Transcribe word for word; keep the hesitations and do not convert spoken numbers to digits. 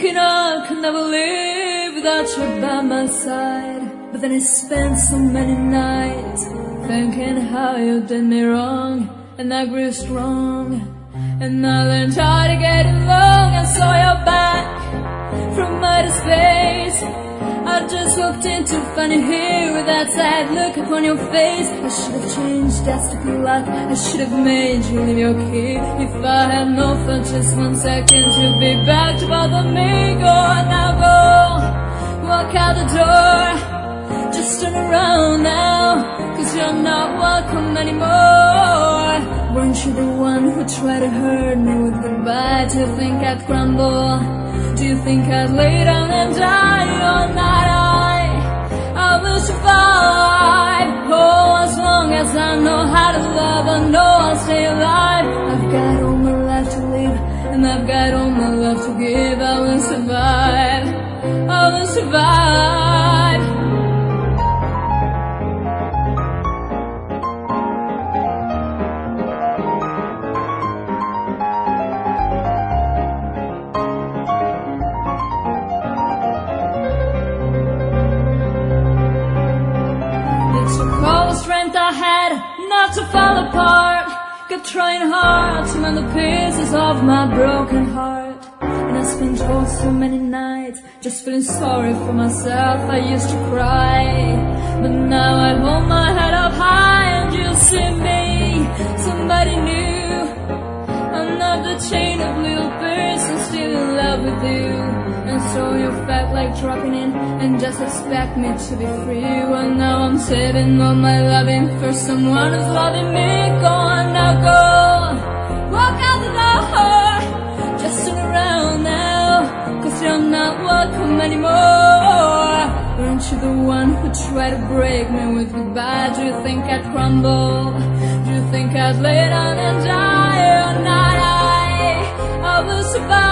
thinking I could never live without you by my side. But then I spent so many nights thinking how you did me wrong, and I grew strong, and I learned how to get along. I saw your back from outer space. I just walked in to find you here with that sad look upon your face. I should have changed drastically luck. I should have made you leave your key. If I had known for just one second you'd be back to bother me. Go on now, go, walk out the door. Just turn around now, cause you're not welcome anymore. Weren't you the one who tried to hurt me with goodbye? Do you think I'd crumble? Do you think I'd lay down and die? Or not? I, I will survive. Oh, as long as I know how to love, I know I'll stay alive. I've got all my life to live, and I've got all my love to give. I will survive, I will survive. Strength I had not to fall apart, kept trying hard to mend the pieces of my broken heart. And I spent oh so many nights just feeling sorry for myself. I used to cry, but now I hold my head up high, and you see me, somebody new. I'm not the chain of little person still in love with you. And so you felt like dropping in and just expect me to be free. Well, now I'm saving all my loving for someone who's loving me. Go on now, go, walk out the door. Just turn around now, cause you're not welcome anymore. Weren't you the one who tried to break me with goodbye? Do you think I'd crumble? Do you think I'd lay down and die? Or not? I, I will survive.